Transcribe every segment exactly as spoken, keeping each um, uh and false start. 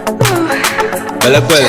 Bella quella.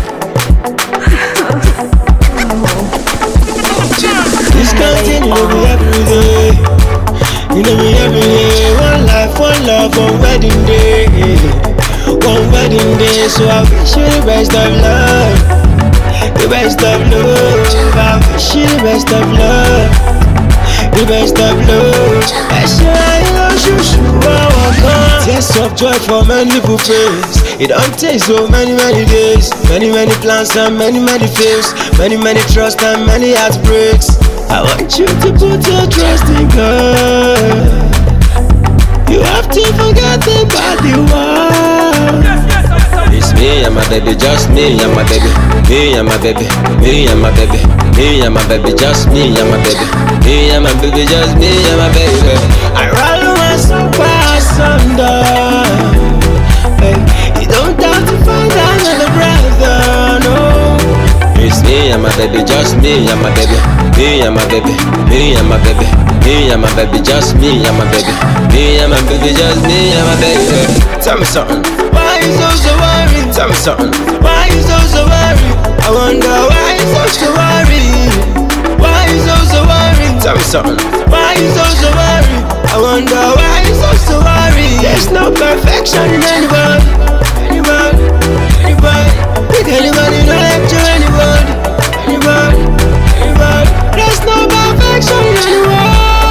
This continue to be every day. You know me every day. One life, one love, one wedding day. One wedding day. So I wish you the best of love. The best of love. I wish you the best of love. The best of love. I say I love you. Tears of joy for many people face. It don't take so many, many days. Many, many plans and many, many fails. Many, many trust and many heartbreaks. I want you to put your trust in God. You have to forget about the world. It's me and my baby, just me and my baby. Me and my baby, me and my baby. Me and my baby, just me and my baby. Me and my baby, just me and my baby. I rather want some pass under. Hey, you don't have to find another brother, no. It's me and my baby, just me and my baby. Me and my baby, me and my baby. Me and my baby, just me and my baby. Me and my baby, just me and my baby. Tell me something. Why you so so worried? Tell me something. Why you so so worried? I wonder why you so so worried. Why you so so worried? Tell me something. Why you so so worried? I wonder why you so so worried. There's no perfection in anybody, anybody, anybody. Pick anybody, no lecture anybody, anybody, anybody. There's no perfection in anyone.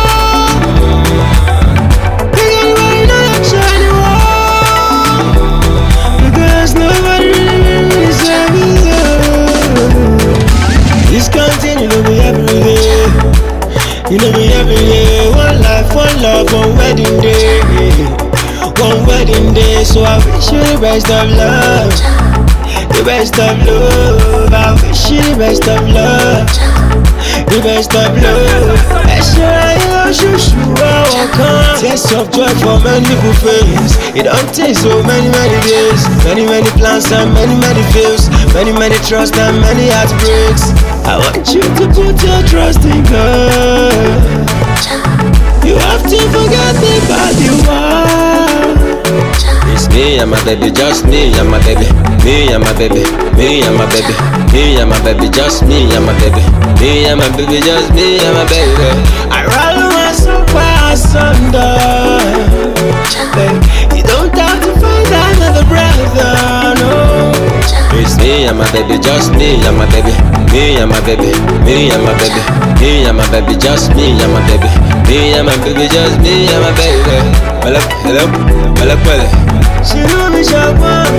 Pick anybody, no lecture anyone. Because nobody really deserves it. This continue to be every day. You know me every day. One life, one love, one wedding day. One wedding day. So I wish you the best of love. The best of love. I wish you the best of love. The best of love. I sure I you sure welcome. Tears of joy for many people face. It don't take so many, many days. Many, many plans and many, many fails. Many, many trust and many heartbreaks. I want you to put your trust in God. You have to forget about the world. It's me and my baby, just me and my baby. Me and my baby, me and my baby. Me and my baby, just me and my baby. Me and my baby, just me and my baby. I rather want some pass under. You don't have to find another brother, no. It's me and my baby, just me and my baby. Me and my baby, me and my baby. Me and my baby, just me and my baby. Me and my baby, just me and my baby. Hello, hello, hello, hello. She know me, Shagwan.